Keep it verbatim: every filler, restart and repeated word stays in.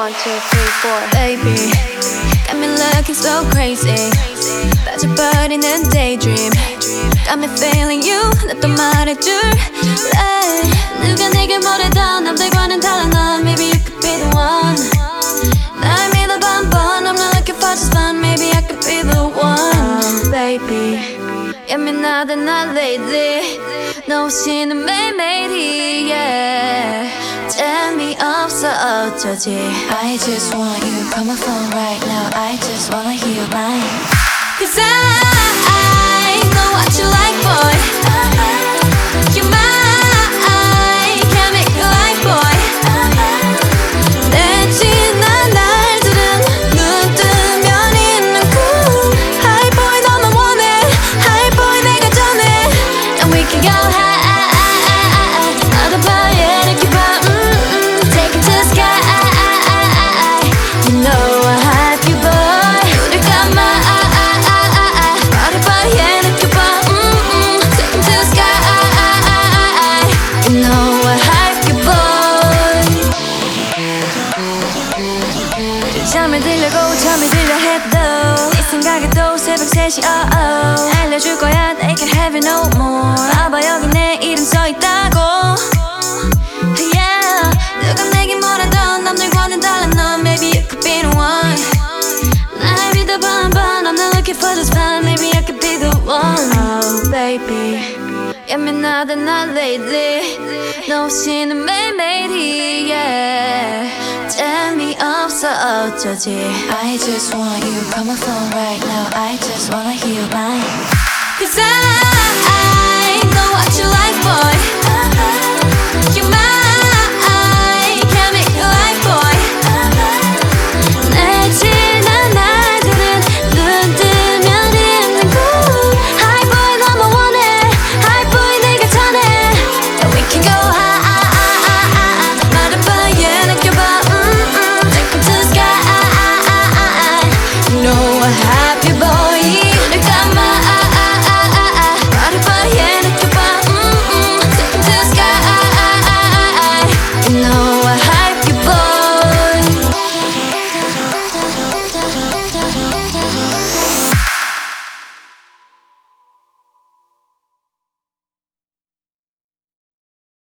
One, two, three, four. Baby, got me looking so crazy. 빠져버리는 daydream. Got me feeling you. 나 또 말해줄래? 누가 내게 뭐래도 남들과는 달라 넌. Maybe you could be the one. 날 믿어봐 한번. I'm not looking for just fun. Maybe I could be the one. Baby, 예민하다 나 lately. 너 없이는 매일매일이 yeah. 재미없어 어쩌지. I just want you. Call my phone right now. I just wanna hear your line. Cause I, I know what you like, boy. You're mine. Can't make you like, boy. 내 지난 날들은 눈 뜨면 있는 cool. Hi boy 너만 원해. Hi boy 내가 전해. And we can go high. 어느 밤에 이렇게 봐. Take it to the sky. You know I hype you, boy. 우릴 감아. 잠을 들려고 잠이 들려 해도 네 생각에도 새벽 세 시 oh oh. 알려줄 거야 they can have it no more. 봐봐 여기 내 이름 써있다고 yeah. 누가 내게 뭐라던 남들과는 달라 넌. Maybe you could be the one. 날 믿어봐 한번. I'm not looking for just fun. Maybe I could be the one. Oh baby, 예민하다 나 lately. 너 없이는 매일매일이 yeah. 재미없어 어쩌지. I just want you. Call my phone right now. I just wanna hear your line. Cause I, I know what you like, boy.